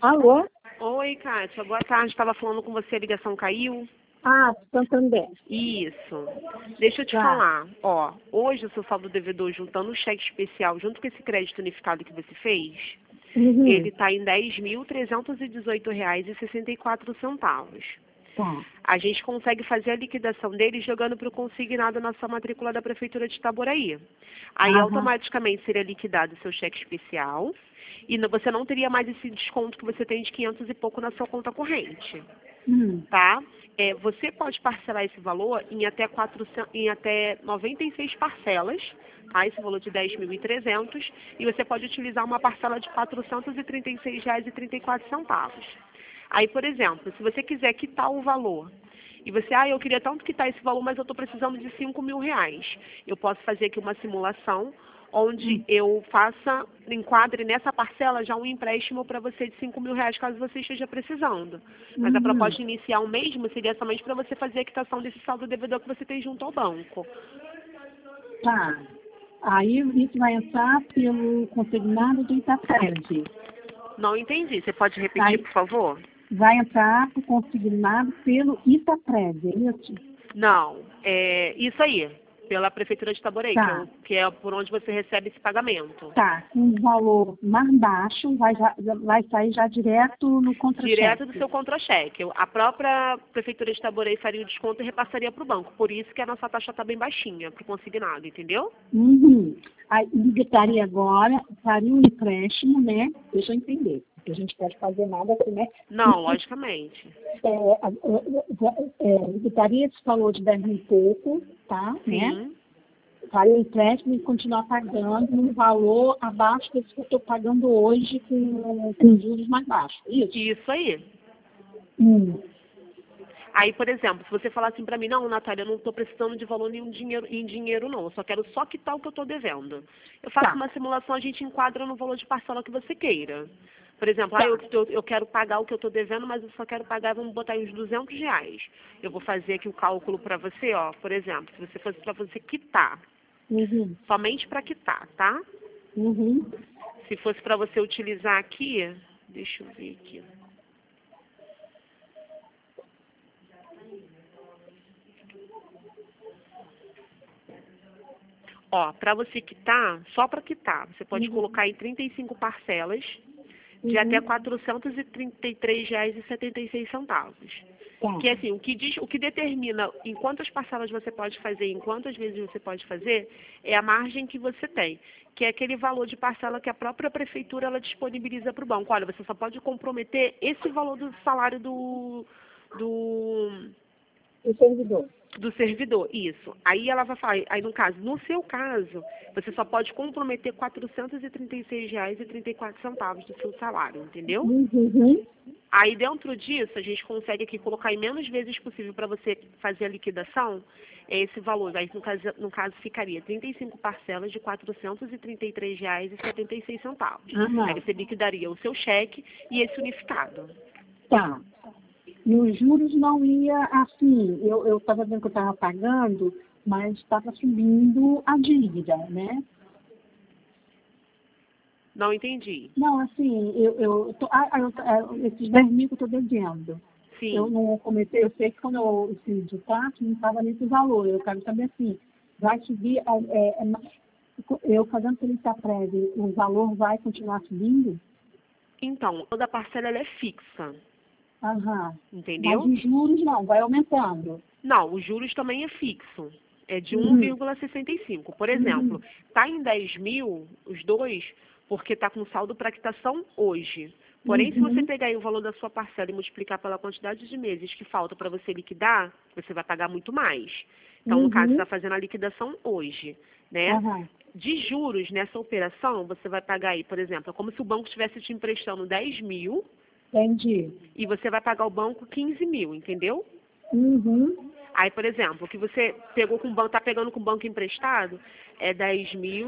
Alô? Oi, Kátia. Boa tarde. Estava falando com você, a ligação caiu? Ah, Santander. Isso. Deixa eu te Tá. falar. Ó, hoje o seu saldo devedor, juntando o cheque especial, junto com esse crédito unificado que você fez, ele está em R$ 10.318,64. Tá. A gente consegue fazer a liquidação dele jogando para o consignado na sua matrícula da Prefeitura de Itaboraí. Aí Aham. automaticamente seria liquidado o seu cheque especial e você não teria mais esse desconto que você tem de 500 e pouco na sua conta corrente. Tá? Você pode parcelar esse valor em até 96 parcelas, tá? Esse valor de 10.300, e você pode utilizar uma parcela de R$ 436,34. Aí, por exemplo, se você quiser quitar o valor, e você, eu queria tanto quitar esse valor, mas eu estou precisando de R$ 5.000. Eu posso fazer aqui uma simulação onde eu enquadre nessa parcela já um empréstimo para você de R$ 5.000, caso você esteja precisando. Mas a proposta inicial mesmo seria somente para você fazer a quitação desse saldo devedor que você tem junto ao banco. Tá. Aí isso vai entrar pelo consignado do Itacred. Não entendi. Você pode repetir, Aí, por favor? vai entrar pro consignado pelo Itacred, é isso? Não. Isso aí. Pela Prefeitura de Itaboraí, Tá. que é por onde você recebe esse pagamento. Tá. Um valor mais baixo vai sair já direto no contra-cheque. Direto do seu contra-cheque. A própria Prefeitura de Itaboraí faria o desconto e repassaria para o banco. Por isso que a nossa taxa está bem baixinha para o consignado, entendeu? Aí ligaria agora, faria um empréstimo, né? Deixa eu entender. Porque a gente pode fazer nada assim, né? Não, logicamente. Ligaria esse valor de 10 mil e pouco, tá? Sim. Né? Faria o empréstimo e continuar pagando um valor abaixo desse que eu estou pagando hoje com juros mais baixos. Isso aí. Aí, por exemplo, se você falar assim para mim, não, Natália, eu não estou precisando de valor nenhum em dinheiro, não. Eu só quero só quitar o que eu estou devendo. Eu faço uma simulação, a gente enquadra no valor de parcela que você queira. Por exemplo, eu quero pagar o que eu estou devendo, mas eu só quero pagar, vamos botar aí uns R$ 200. Eu vou fazer aqui o cálculo para você, ó. Por exemplo, se você fosse para você quitar, somente para quitar, tá? Se fosse para você utilizar aqui, deixa eu ver aqui. Ó, para você quitar, só para quitar, você pode colocar em 35 parcelas de até R$ 433,76. Que assim, o que determina em quantas parcelas você pode fazer, em quantas vezes você pode fazer, é a margem que você tem, que é aquele valor de parcela que a própria prefeitura ela disponibiliza para o banco. Olha, você só pode comprometer esse valor do salário do servidor, isso. Aí ela vai falar, aí no seu caso, você só pode comprometer R$ 436,34 do seu salário, entendeu? Aí dentro disso, a gente consegue aqui colocar em menos vezes possível para você fazer a liquidação, esse valor. Aí no caso ficaria 35 parcelas de R$ 433,76. Aí você liquidaria o seu cheque e esse unificado. Tá. E os juros não ia assim, eu estava vendo que eu estava pagando, mas estava subindo a dívida, né? Não entendi. Não, assim, esses 10 mil que eu estou devendo. Sim. Eu não comecei, eu sei que quando eu fiz de taxa, não estava nesse valor. Eu quero saber assim, vai subir, eu fazendo pelo Itacred, o valor vai continuar subindo? Então, toda parcela ela é fixa. Entendeu? Mas os juros não, vai aumentando. Não, os juros também é fixo. É de 1,65. Por exemplo, está em 10 mil, os dois, porque está com saldo para quitação hoje. Porém, se você pegar aí o valor da sua parcela e multiplicar pela quantidade de meses que falta para você liquidar, você vai pagar muito mais. Então, no caso, você está fazendo a liquidação hoje, né? De juros, nessa operação, você vai pagar aí, por exemplo, é como se o banco estivesse te emprestando 10 mil. Entendi. E você vai pagar o banco 15 mil, entendeu? Aí, por exemplo, o que você pegou com o banco, está pegando com o banco emprestado, é R$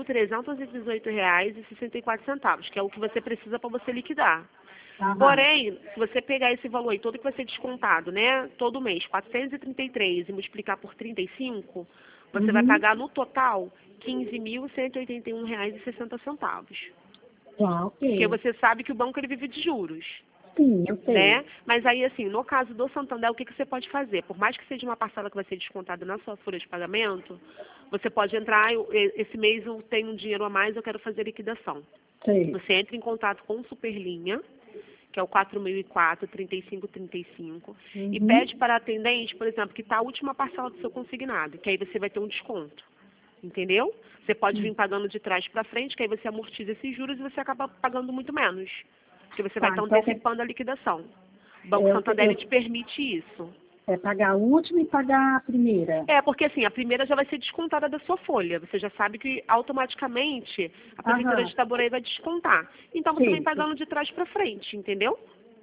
10.318,64, que é o que você precisa para você liquidar. Porém, se você pegar esse valor aí, todo que vai ser descontado, né, todo mês, 433, e multiplicar por 35, você vai pagar no total R$ 15.181,60. Tá, ok. Porque você sabe que o banco ele vive de juros. Sim, eu sei. Né? Mas aí, assim, no caso do Santander, o que, que você pode fazer? Por mais que seja uma parcela que vai ser descontada na sua folha de pagamento, você pode entrar, esse mês eu tenho um dinheiro a mais, eu quero fazer liquidação. Sei. Você entra em contato com o Superlinha, que é o 4004-3535, e pede para a atendente, por exemplo, que está a última parcela do seu consignado, que aí você vai ter um desconto. Entendeu? Você pode vir pagando de trás para frente, que aí você amortiza esses juros e você acaba pagando muito menos. Porque você vai estar Então antecipando a liquidação. O Banco Santander ele te permite isso. é pagar a última e pagar a primeira. É, porque assim, a primeira já vai ser descontada da sua folha. Você já sabe que automaticamente a Prefeitura de Itaboraí vai descontar. Então você vem pagando de trás para frente, entendeu?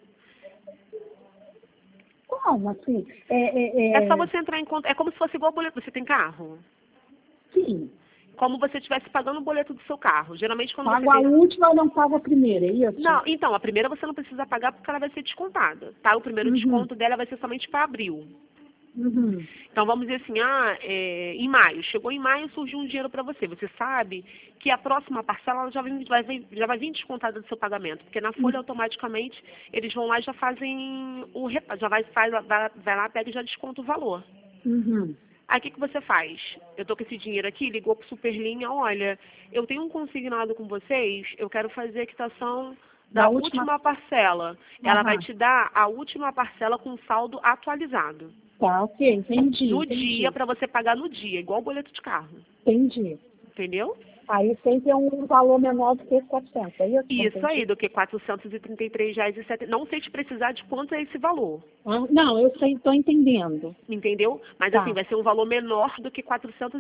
Como assim? É só você entrar em conta. É como se fosse igual boleto. Você tem carro? Sim. Como você estivesse pagando o boleto do seu carro. Geralmente quando Pago você a tem... última, eu não pago a primeira, é isso? Não, então, a primeira você não precisa pagar porque ela vai ser descontada, tá? O primeiro desconto dela vai ser somente para abril. Então vamos dizer assim, em maio, chegou em maio, surgiu um dinheiro para você. Você sabe que a próxima parcela ela já vai vir descontada do seu pagamento, porque na folha automaticamente eles vão lá e já fazem vai lá, pega e já desconta o valor. Aí o que, que você faz? Eu tô com esse dinheiro aqui, ligou pro Superlinha, olha, eu tenho um consignado com vocês, eu quero fazer a quitação da última parcela. Ela vai te dar a última parcela com saldo atualizado. Tá, ok, entendi. No dia, para você pagar no dia, igual o boleto de carro. Entendi. Entendeu? Aí sempre é um valor menor do que 400, é isso? Isso aí, do que R$ 433,70. Não sei te precisar de quanto é esse valor. Não, eu sei, estou entendendo. Entendeu? Mas assim, vai ser um valor menor do que R$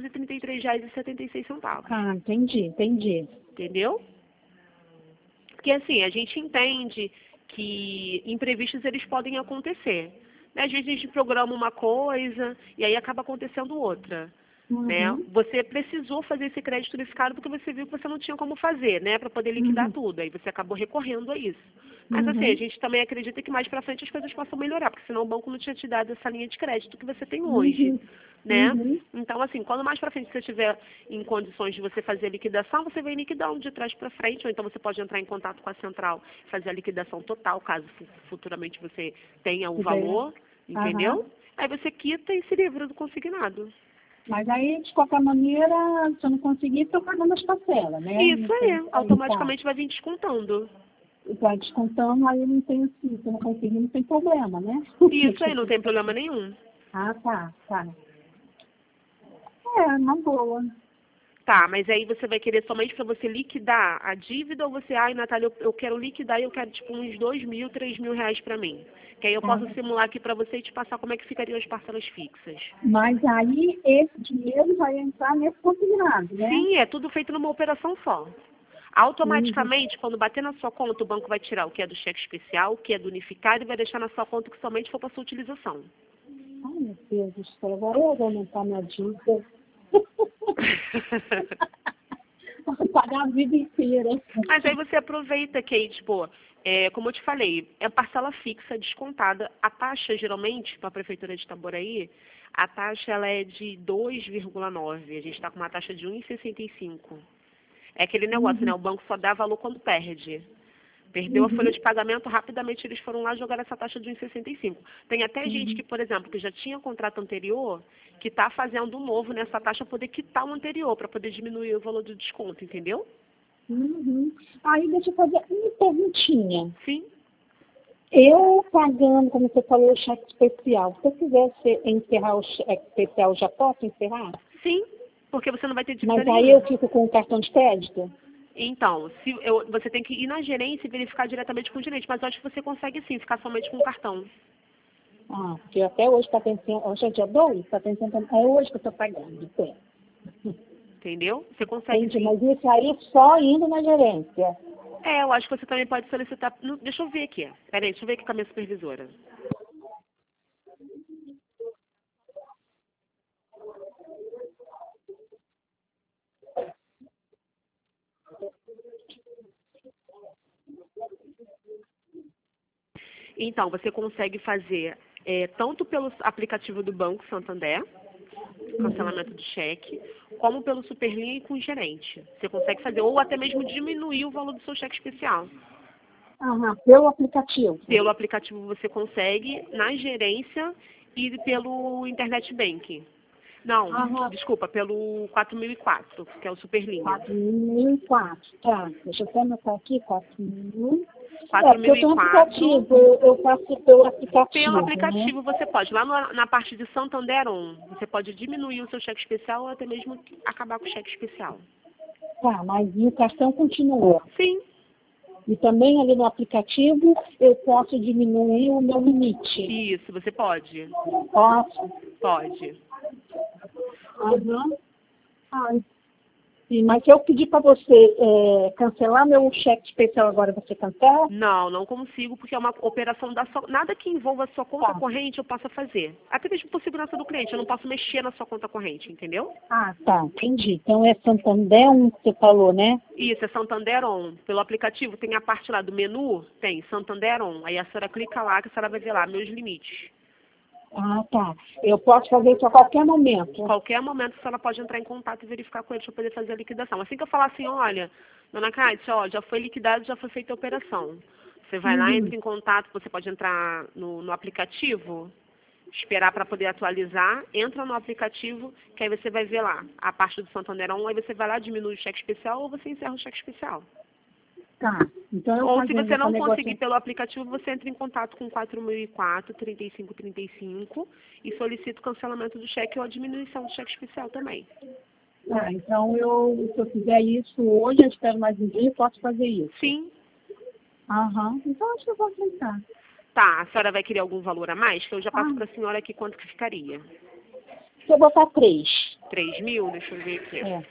433,76. Ah, entendi. Entendeu? Porque assim, a gente entende que imprevistos eles podem acontecer. Né? Às vezes a gente programa uma coisa e aí acaba acontecendo outra. Né? Você precisou fazer esse crédito unificado porque você viu que você não tinha como fazer, né? Para poder liquidar tudo. Aí você acabou recorrendo a isso. Mas assim, a gente também acredita que mais para frente as coisas possam melhorar, porque senão o banco não tinha te dado essa linha de crédito que você tem hoje. Né? Então, assim, quando mais para frente você estiver em condições de você fazer a liquidação, você vem liquidando de trás para frente, ou então você pode entrar em contato com a central e fazer a liquidação total, caso futuramente você tenha um valor, entendeu? Aí você quita e se livra do consignado. Mas aí, de qualquer maneira, se eu não conseguir, estou pagando as parcelas, né? Isso aí, automaticamente vai vir descontando. Vai descontando, aí eu não tenho assim, se eu não conseguir, não tem problema, né? Isso aí, não tem problema nenhum. Ah, tá. Uma boa. Tá, mas aí você vai querer somente para você liquidar a dívida ou você, Natália, eu quero liquidar e eu quero tipo uns R$ 2.000, R$ 3.000 para mim. Que aí eu posso simular aqui para você e te passar como é que ficariam as parcelas fixas. Mas aí esse dinheiro vai entrar nesse consignado, né? Sim, é tudo feito numa operação só. Automaticamente, quando bater na sua conta, o banco vai tirar o que é do cheque especial, o que é do unificado e vai deixar na sua conta o que somente for para sua utilização. Ai, meu Deus do céu, agora eu vou aumentar minha dívida. Vou pagar a vida inteira. Mas aí você aproveita que aí, tipo, como eu te falei, é parcela fixa, descontada. A taxa, geralmente, para a Prefeitura de Itaboraí, a taxa ela é de 2,9. A gente está com uma taxa de 1,65. É aquele negócio, né? O banco só dá valor quando perde. Perdeu a folha de pagamento, rapidamente eles foram lá jogar essa taxa de 1,65. Tem até gente que, por exemplo, que já tinha contrato anterior, que está fazendo um novo nessa taxa para poder quitar o anterior, para poder diminuir o valor do desconto, entendeu? Aí deixa eu fazer uma perguntinha. Sim. Eu pagando, como você falou, o cheque especial, se eu quisesse encerrar o cheque especial, já posso encerrar? Sim, porque você não vai ter dívida Mas nenhuma. aí eu fico com o cartão de crédito? Então, você tem que ir na gerência e verificar diretamente com o gerente, mas eu acho que você consegue sim, ficar somente com o cartão. Ah, porque até hoje está pensando, hoje é dia 2, está pensando, é hoje que eu estou pagando. Entendeu? Você consegue sim. Mas isso aí só indo na gerência. Eu acho que você também pode solicitar. Deixa eu ver aqui. Peraí, deixa eu ver aqui com a minha supervisora. Então, você consegue fazer tanto pelo aplicativo do Banco Santander, cancelamento de cheque, como pelo Superlinha e com o gerente. Você consegue fazer, ou até mesmo diminuir o valor do seu cheque especial. Aham, pelo aplicativo. Pelo aplicativo você consegue, na gerência e pelo Internet Banking. Não, desculpa, pelo 4004, que é o Superlinha. 4004, tá. Deixa eu até anotar aqui, 4000. 4004. Porque eu tenho um aplicativo, eu faço pelo aplicativo. Pelo aplicativo você pode. Lá na parte de Santander On, você pode diminuir o seu cheque especial ou até mesmo acabar com o cheque especial. Tá, mas e o cartão continua? Sim. E também ali no aplicativo eu posso diminuir o meu limite. Isso, você pode. Posso? Pode. Aham. Ai, sim, mas se eu pedir para você cancelar meu cheque especial agora, você cancela? Não consigo, porque é uma operação da sua... Nada que envolva a sua conta corrente eu possa fazer. Até mesmo por segurança do cliente, eu não posso mexer na sua conta corrente, entendeu? Ah, tá, entendi. Então é Santander que você falou, né? Isso, é Santander On. Pelo aplicativo tem a parte lá do menu, tem Santander On. Aí a senhora clica lá que a senhora vai ver lá meus limites. Ah, tá. Eu posso fazer isso a qualquer momento. Qualquer momento a senhora pode entrar em contato e verificar com eles para poder fazer a liquidação. Assim que eu falar assim, olha, dona Cátia, ó, já foi liquidado, já foi feita a operação. Você vai lá, entra em contato, você pode entrar no aplicativo, esperar para poder atualizar, entra no aplicativo, que aí você vai ver lá a parte do Santander On, aí você vai lá, diminui o cheque especial ou você encerra o cheque especial. Tá. Então eu Ou se você não conseguir pelo aplicativo, você entra em contato com 4004 3535 e solicita o cancelamento do cheque ou a diminuição do cheque especial também. Tá, então se eu fizer isso hoje, eu espero mais um dia, eu posso fazer isso. Sim. Aham. Então acho que eu vou aceitar. Tá, a senhora vai querer algum valor a mais? Que eu já passo para a senhora aqui quanto que ficaria. Se eu botar 3. 3.000? Deixa eu ver aqui. É.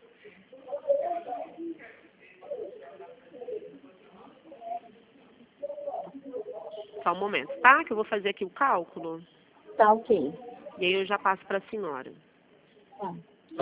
Só um momento, tá? Que eu vou fazer aqui o cálculo. Tá, ok. E aí eu já passo para a senhora. Tá.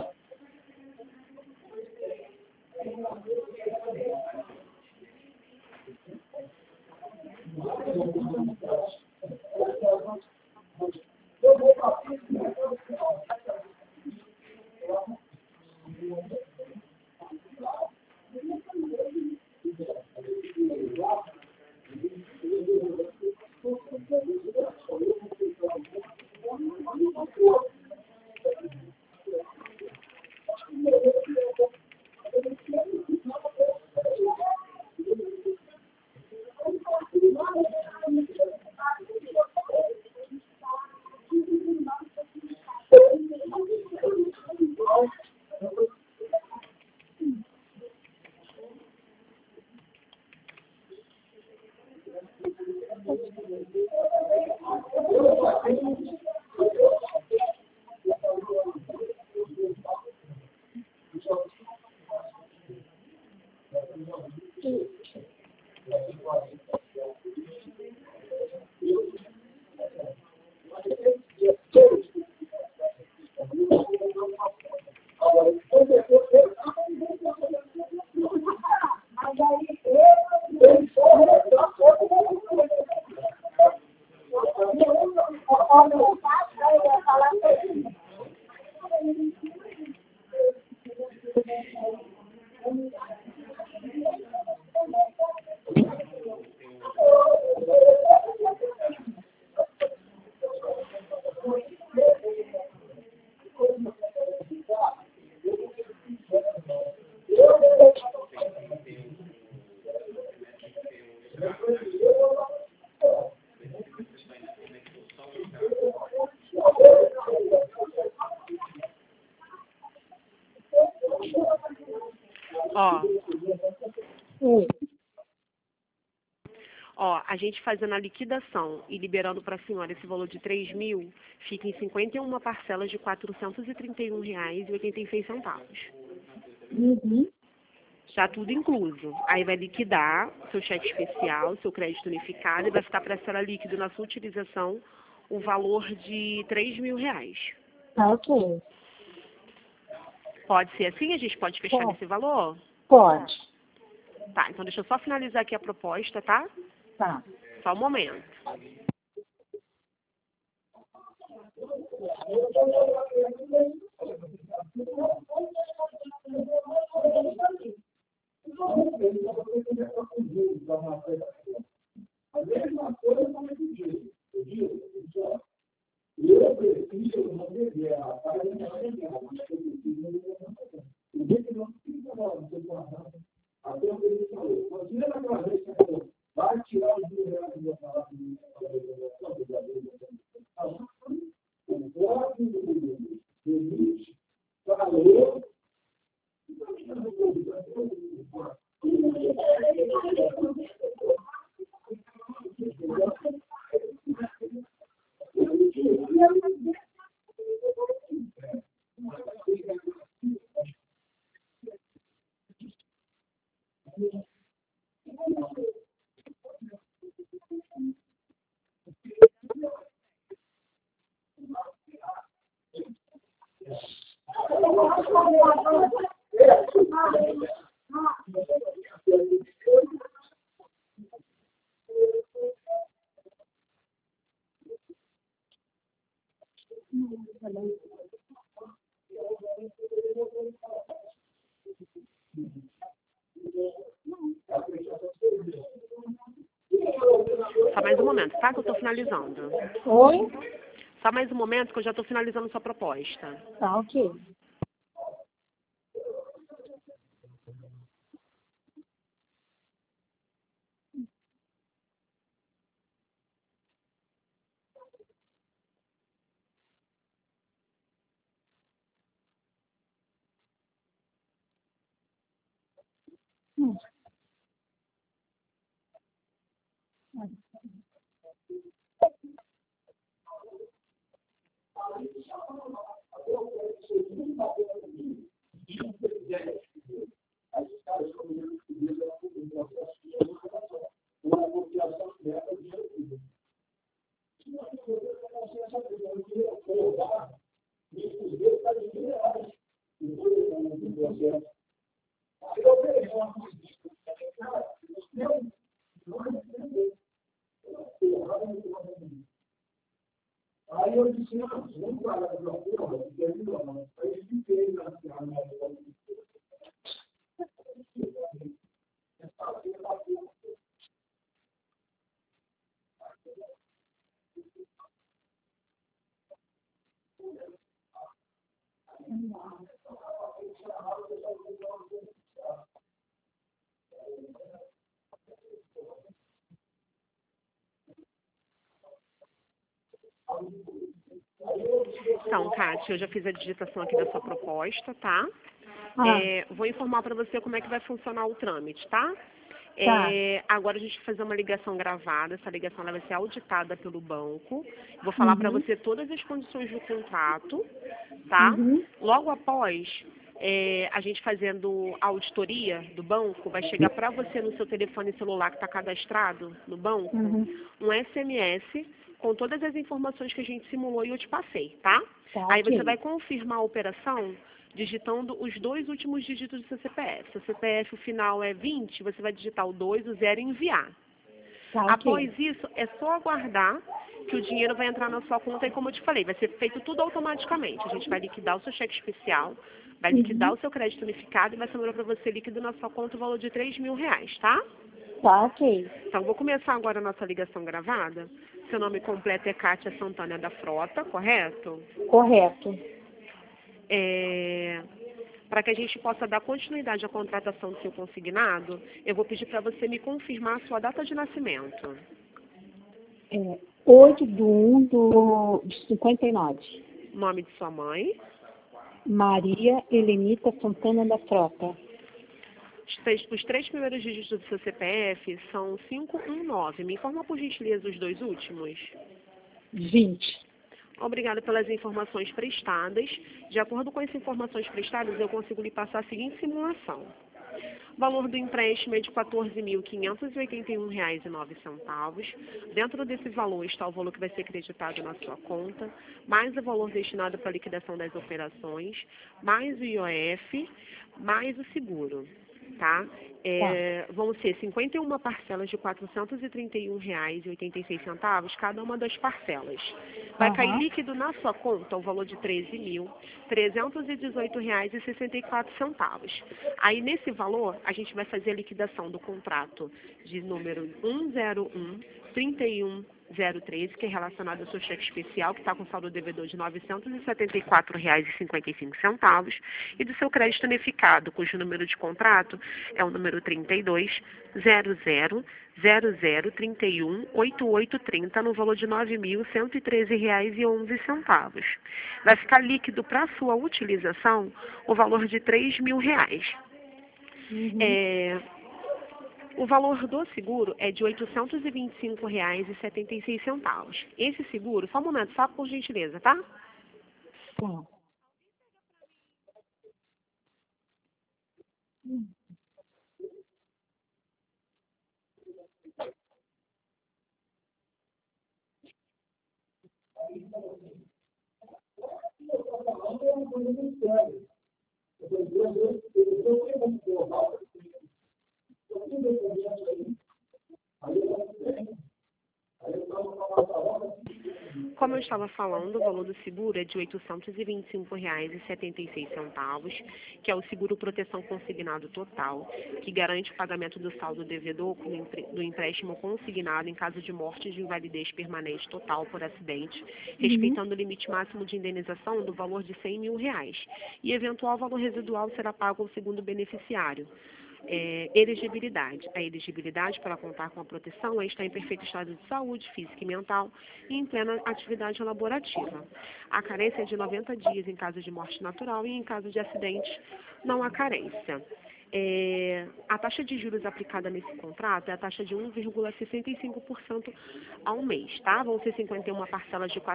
Ó, a gente fazendo a liquidação e liberando para a senhora esse valor de 3.000, fica em 51 parcelas de R$ 431,86. Uhum. Já tudo incluso. Aí vai liquidar seu cheque especial, seu crédito unificado e vai ficar para a senhora líquido na sua utilização o valor de R$ 3.000. Tá, ok. Pode ser assim? A gente pode fechar nesse valor? Pode. Tá, então deixa eu só finalizar aqui a proposta, tá? Tá. Só um momento. A mesma coisa como eu disse. Eu prefiro não beber a página não beber, mas eu prefiro não beber a o dia que não fica não sei quando, até o que ele falou. Quando ele naquela vez que falou, vai tirar os R$1.000 do salário do o próprio Denise falou. Só mais um momento, tá? Que eu estou finalizando. Oi? Só mais um momento que eu já estou finalizando sua proposta. Tá, ok. Aí eu disse, não, vamos parar de uma porra, porque ele não. Aí eu fiquei na Então, Kátia, eu já fiz a digitação aqui da sua proposta, tá? Ah, Vou informar para você como é que vai funcionar o trâmite, tá? tá. Agora a gente vai fazer uma ligação gravada, essa ligação ela vai ser auditada pelo banco. Vou falar para você todas as condições do contrato, tá? Uhum. Logo após a gente fazendo a auditoria do banco, vai chegar para você no seu telefone celular que está cadastrado no banco, Uhum. um SMS com todas as informações que a gente simulou e eu te passei, tá? Tá, Aí ok. você vai confirmar a operação digitando os 2 últimos dígitos do seu CPF. Se o CPF o final é 20, você vai digitar o 2, o 0 e enviar. Tá, ok. Após isso, é só aguardar que o dinheiro vai entrar na sua conta e, como eu te falei, vai ser feito tudo automaticamente. A gente vai liquidar o seu cheque especial, vai liquidar o seu crédito unificado e vai sobrar para você líquido na sua conta o valor de R$3.000, tá? Tá, ok. Então, vou começar agora a nossa ligação gravada. Seu nome completo é Kátia Santana da Frota, correto? Correto. Para que a gente possa dar continuidade à contratação do seu consignado, eu vou pedir para você me confirmar a sua data de nascimento. 8/1 de 59. Nome de sua mãe. Maria Helenita Santana da Frota. Os 3 primeiros dígitos do seu CPF são 519. Me informa, por gentileza, os 2 últimos. 20. Obrigada pelas informações prestadas. De acordo com as informações prestadas, eu consigo lhe passar a seguinte simulação. O valor do empréstimo é de R$ 14.581,09. Dentro desse valor está o valor que vai ser creditado na sua conta, mais o valor destinado para a liquidação das operações, mais o IOF, mais o seguro. tá? Vão ser 51 parcelas de R$ 431,86, cada uma das parcelas. Vai cair líquido na sua conta o valor de R$ 13.318,64. Aí, nesse valor, a gente vai fazer a liquidação do contrato de número 101-3103, que é relacionado ao seu cheque especial, que está com saldo devedor de R$ 974,55, e do seu crédito unificado, cujo número de contrato é o número 32.00.0031.8830, no valor de R$ 9.113,11. Vai ficar líquido para sua utilização o valor de R$ 3.000. O valor do seguro é de R$ 825,76. Esse seguro, só um momento, só por gentileza, tá? Sim. Como eu estava falando, o valor do seguro é de R$ 825,76, que é o seguro proteção consignado total, que garante o pagamento do saldo devedor do empréstimo consignado em caso de morte de invalidez permanente total por acidente, respeitando o limite máximo de indenização do valor de R$ 100.000, e eventual valor residual será pago ao segundo beneficiário. Elegibilidade. A elegibilidade para contar com a proteção é estar em perfeito estado de saúde física e mental e em plena atividade laborativa. A carência é de 90 dias em caso de morte natural e em caso de acidente não há carência. A taxa de juros aplicada nesse contrato é a taxa de 1,65% ao mês, tá? Vão ser 51 parcelas de R$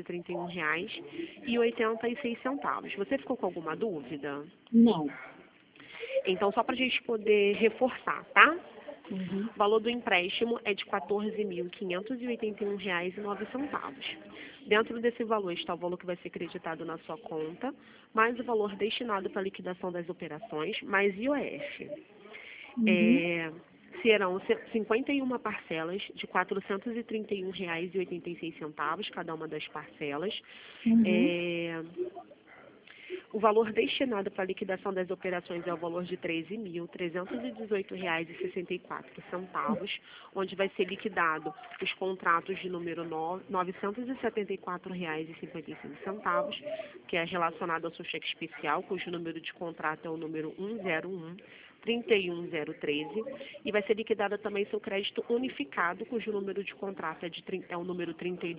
431,86. Você ficou com alguma dúvida? Não. Então, só para a gente poder reforçar, tá? O valor do empréstimo é de R$ 14.581,09. Dentro desse valor está o valor que vai ser creditado na sua conta, mais o valor destinado para a liquidação das operações, mais IOF. Serão 51 parcelas de R$ 431,86, cada uma das parcelas. O valor destinado para a liquidação das operações é o valor de R$ 13.318,64, onde vai ser liquidado os contratos de número R$ 974,55, que é relacionado ao seu cheque especial, cujo número de contrato é o número 101-31013, e vai ser liquidado também seu crédito unificado, cujo número de contrato é o número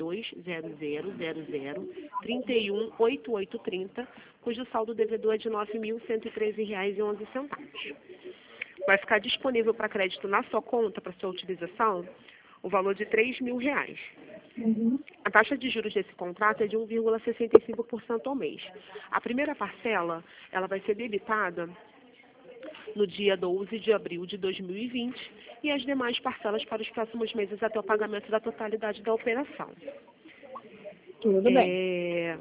32.00.00.31.8830, cujo saldo devedor é de R$ 9.113,11. Vai ficar disponível para crédito na sua conta, para sua utilização, o valor de R$ 3.000. A taxa de juros desse contrato é de 1,65% ao mês. A primeira parcela, ela vai ser debitada no dia 12 de abril de 2020 e as demais parcelas para os próximos meses até o pagamento da totalidade da operação. Tudo bem.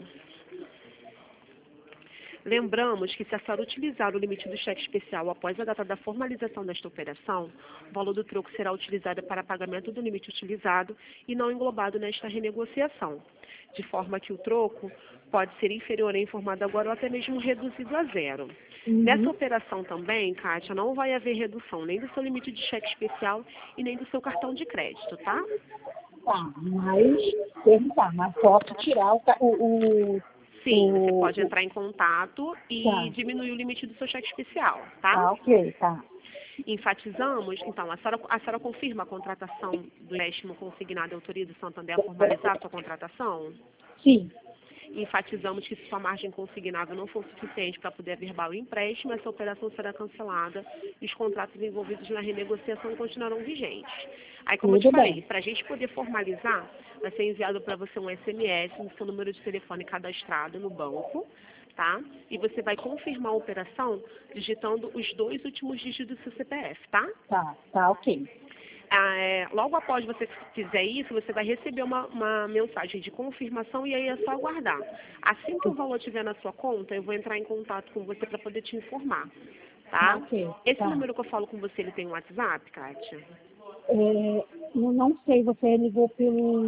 Lembramos que, se a senhora utilizar o limite do cheque especial após a data da formalização desta operação, o valor do troco será utilizado para pagamento do limite utilizado e não englobado nesta renegociação, de forma que o troco pode ser inferior a informado agora ou até mesmo reduzido a zero. Nessa operação também, Kátia, não vai haver redução nem do seu limite de cheque especial e nem do seu cartão de crédito, tá? Tá, mas posso tirar Sim, você pode entrar em contato e diminuir o limite do seu cheque especial, tá? Ok, tá. Enfatizamos, então, a senhora confirma a contratação do empréstimo consignado e autoriza o Santander a formalizar a sua contratação? Sim. Enfatizamos que, se sua margem consignável não for suficiente para poder averbar o empréstimo, essa operação será cancelada e os contratos envolvidos na renegociação continuarão vigentes. Aí, como eu te falei, para a gente poder formalizar, vai ser enviado para você um SMS no seu número de telefone cadastrado no banco, tá? E você vai confirmar a operação digitando os 2 últimos dígitos do seu CPF, tá? Tá, ok. Logo após você fizer isso, você vai receber uma mensagem de confirmação e aí é só aguardar. Assim que o valor estiver na sua conta, eu vou entrar em contato com você para poder te informar. tá? Ok. Esse Tá. número que eu falo com você, ele tem um WhatsApp, Kátia? Eu não sei, você ligou pelo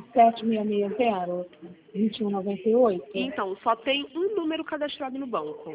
97660-2198? Então, só tem um número cadastrado no banco.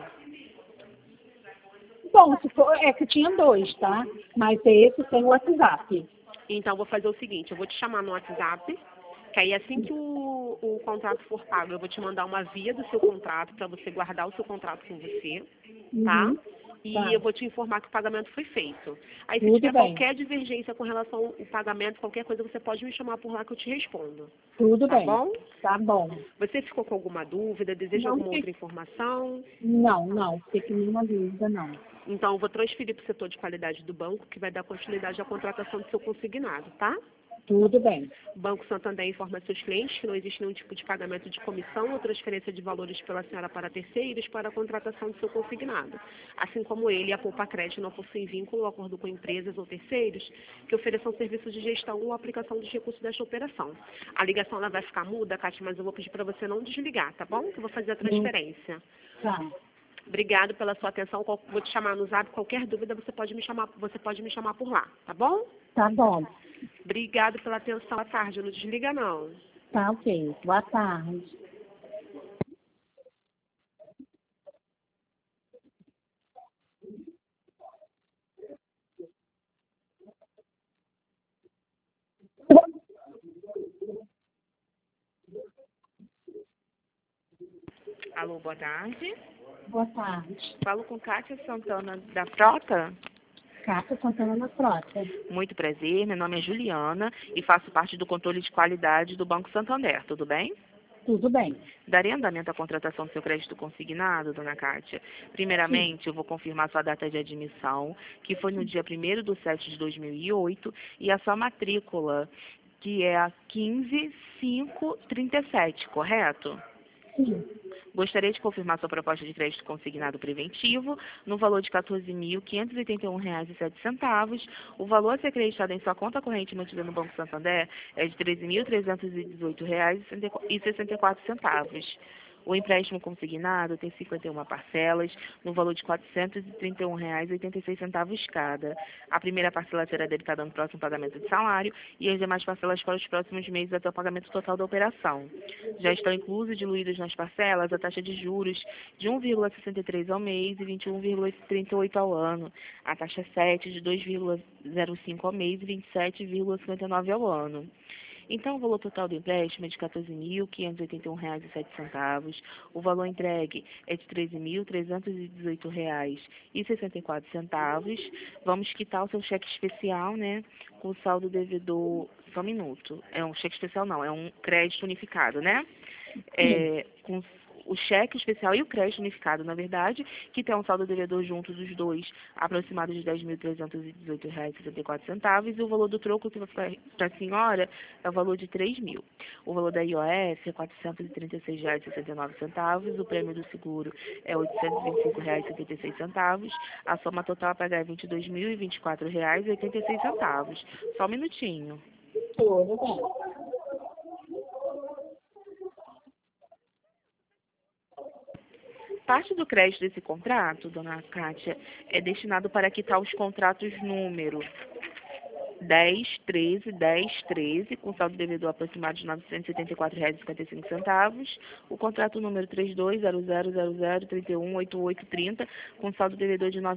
Bom, se for, é que tinha 2, tá? Mas esse tem o WhatsApp. Então, eu vou fazer o seguinte, eu vou te chamar no WhatsApp, que aí assim que o contrato for pago, eu vou te mandar uma via do seu contrato para você guardar o seu contrato com você, tá? Uhum. E Tá. eu vou te informar que o pagamento foi feito. Aí, se Tudo tiver bem. qualquer divergência com relação ao pagamento, qualquer coisa, você pode me chamar por lá que eu te respondo. Tudo Tá bem. bom? Tá bom. Você ficou com alguma dúvida? Deseja Não, alguma outra informação? não, fiquei nenhuma dúvida, não. Então, eu vou transferir para o setor de qualidade do banco, que vai dar continuidade à contratação do seu consignado, tá? Tudo bem. O Banco Santander informa seus clientes que não existe nenhum tipo de pagamento de comissão ou transferência de valores pela senhora para terceiros para a contratação do seu consignado. Assim como ele e a Poupa Crédito não possuem vínculo ou acordo com empresas ou terceiros que ofereçam serviços de gestão ou aplicação dos recursos desta operação. A ligação ela vai ficar muda, Kátia, mas eu vou pedir para você não desligar, tá bom? Que eu vou fazer a transferência. Tá. Obrigado pela sua atenção. Vou te chamar no Zap. Qualquer dúvida você pode me chamar por lá, tá bom? Tá bom. Obrigado pela atenção. Boa tarde. Não desliga, não. Tá ok. Boa tarde. Alô, boa tarde. Boa tarde. Falo com Kátia Santana da Frota. Cátia Santana na Frota. Muito prazer, meu nome é Juliana e faço parte do controle de qualidade do Banco Santander, tudo bem? Tudo bem. Darei andamento à contratação do seu crédito consignado, dona Kátia. Primeiramente, eu vvou confirmar sua data de admissão, que foi no dia 1º de 7 de 2008, e a sua matrícula, que é a 15537, correto? Sim. Gostaria de confirmar sua proposta de crédito consignado preventivo no valor de R$ 14.581,07. O valor a ser acreditado em sua conta corrente mantida no Banco Santander é de R$ 13.318,64. O empréstimo consignado tem 51 parcelas, no valor de R$ 431,86 cada. A primeira parcela será debitada no próximo pagamento de salário e as demais parcelas para os próximos meses até o pagamento total da operação. Já estão inclusos e diluídos nas parcelas a taxa de juros de 1,63 ao mês e 21,38 ao ano, a taxa 7 de 2,05 ao mês e 27,59 ao ano. Então, o valor total do empréstimo é de R$ 14.581,07. O valor entregue é de R$ 13.318,64. Vamos quitar o seu cheque especial, né, com o saldo devedor... Só um minuto. É um cheque especial, não. É um crédito unificado, né? Com o cheque especial e o crédito unificado, na verdade, que tem um saldo devedor junto dos dois, aproximado de R$ 10.318,64, e o valor do troco que vai para a senhora é o valor de R$ 3.000. O valor da IOF é R$ 436,69, o prêmio do seguro é R$ 825,76, a soma total a pagar é R$ 22.024,86. Só um minutinho. Tudo bem. Parte do crédito desse contrato, dona Kátia, é destinado para quitar os contratos número 1013, com saldo devedor aproximado de R$ 974,55. O contrato número 320000318830, com saldo devedor de R$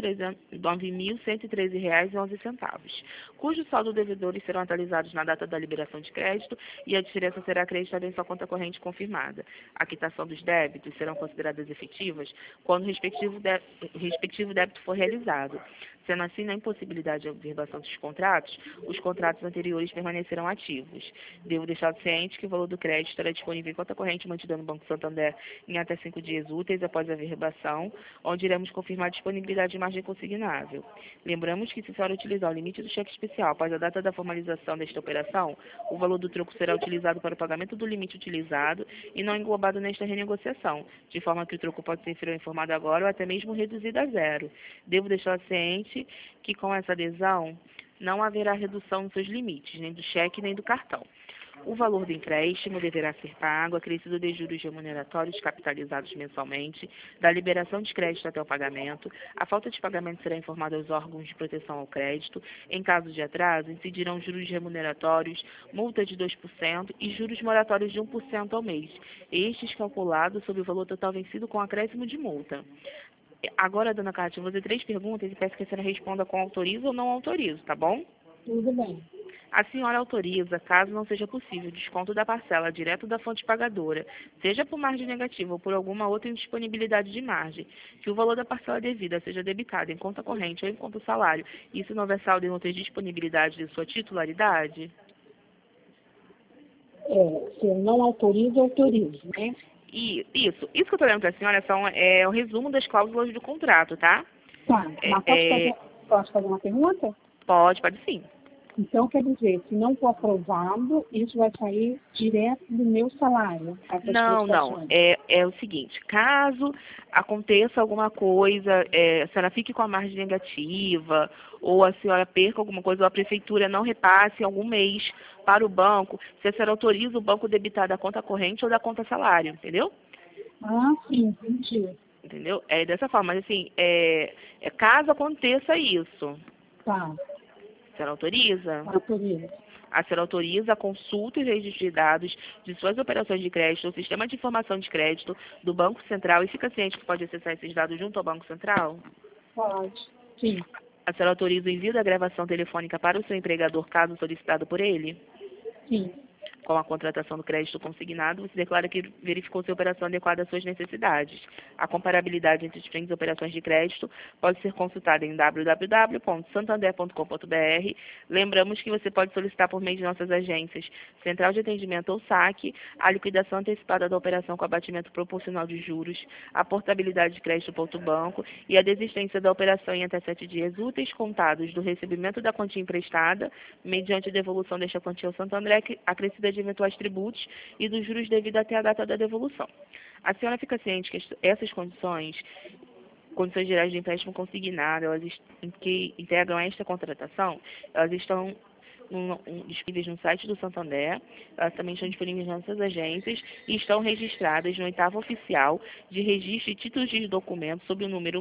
9.113,11, cujos saldos devedores serão atualizados na data da liberação de crédito e a diferença será acreditada em sua conta corrente confirmada. A quitação dos débitos serão consideradas efetivas quando o respectivo débito for realizado. Sendo assim, na impossibilidade de observação dos contratos, os contratos anteriores permanecerão ativos. Devo deixar ciente que o valor do crédito estará disponível em conta corrente mantida no Banco Santander em até 5 dias úteis após a averbação, onde iremos confirmar a disponibilidade de margem consignável. Lembramos que, se a senhora utilizar o limite do cheque especial após a data da formalização desta operação, o valor do troco será utilizado para o pagamento do limite utilizado e não englobado nesta renegociação, de forma que o troco pode ser inferior ao informado agora ou até mesmo reduzido a zero. Devo deixar ciente que com essa adesão não haverá redução nos seus limites, nem do cheque nem do cartão. O valor do empréstimo deverá ser pago, acrescido de juros remuneratórios capitalizados mensalmente, da liberação de crédito até o pagamento. A falta de pagamento será informada aos órgãos de proteção ao crédito. Em caso de atraso, incidirão juros remuneratórios, multa de 2% e juros moratórios de 1% ao mês, estes calculados sobre o valor total vencido com acréscimo de multa. Agora, dona Cátia, eu vou fazer 3 perguntas e peço que a senhora responda com autorizo ou não autorizo, tá bom? Tudo bem. A senhora autoriza, caso não seja possível, desconto da parcela direto da fonte pagadora, seja por margem negativa ou por alguma outra indisponibilidade de margem, que o valor da parcela devida seja debitado em conta corrente ou em conta salário, e se não houver saldo e não ter disponibilidade de sua titularidade? Se eu não autorizo, eu autorizo, né? E isso que eu estou lendo para a senhora é o resumo das cláusulas do contrato, tá? Tá, mas posso fazer uma pergunta? Pode sim. Então, quer dizer, se não for aprovado, isso vai sair direto do meu salário? Não. É o seguinte, caso aconteça alguma coisa, a senhora fique com a margem negativa, ou a senhora perca alguma coisa, ou a prefeitura não repasse em algum mês para o banco, se a senhora autoriza o banco debitar da conta corrente ou da conta salário, entendeu? Ah, sim, entendi. Entendeu? É dessa forma, mas assim, caso aconteça isso. Tá. A senhora autoriza? Autorizo. A senhora autoriza a consulta e registro de dados de suas operações de crédito no sistema de informação de crédito do Banco Central e fica ciente que pode acessar esses dados junto ao Banco Central? Pode. Sim. A senhora autoriza o envio da gravação telefônica para o seu empregador, caso solicitado por ele? Sim. Com a contratação do crédito consignado, você declara que verificou se a operação adequada às suas necessidades. A comparabilidade entre diferentes operações de crédito pode ser consultada em www.santander.com.br. Lembramos que você pode solicitar por meio de nossas agências Central de Atendimento ou SAC, a liquidação antecipada da operação com abatimento proporcional de juros, a portabilidade de crédito.banco e a desistência da operação em até 7 dias úteis contados do recebimento da quantia emprestada, mediante devolução desta quantia ao Santo André, acrescida de eventuais tributos e dos juros devido até a data da devolução. A senhora fica ciente que essas condições gerais de empréstimo consignado, que integram esta contratação, elas estão disponíveis no site do Santander, elas também estão disponíveis nas nossas agências e estão registradas no 8º oficial de registro de títulos de documento sob o número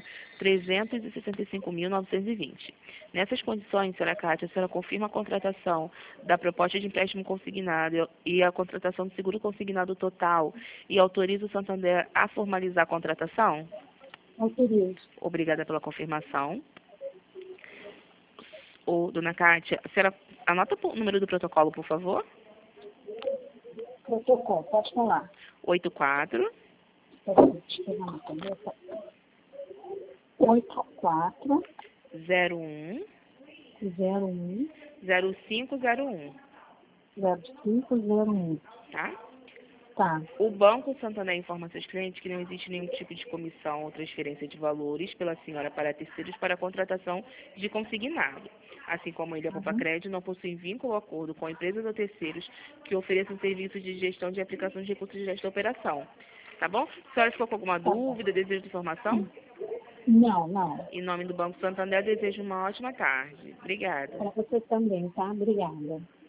1.365.920. Nessas condições, senhora Cátia, a senhora confirma a contratação da proposta de empréstimo consignado e a contratação do seguro consignado total e autoriza o Santander a formalizar a contratação? Autorizo. Obrigada pela confirmação. Dona Cátia, a senhora anota o número do protocolo, por favor. Protocolo, pode falar. 84. 84 01 01 0501. 0501. Tá? Tá. O Banco Santander informa seus clientes que não existe nenhum tipo de comissão ou transferência de valores pela senhora para terceiros para a contratação de consignado. Assim como ele, a Poupa Crédito, não possui vínculo ou acordo com empresas ou terceiros que ofereçam serviços de gestão de aplicação de recursos desta operação. Tá bom? A senhora ficou com alguma dúvida, desejo de informação? Não. Em nome do Banco Santander, desejo uma ótima tarde. Obrigada. Para você também, tá? Obrigada.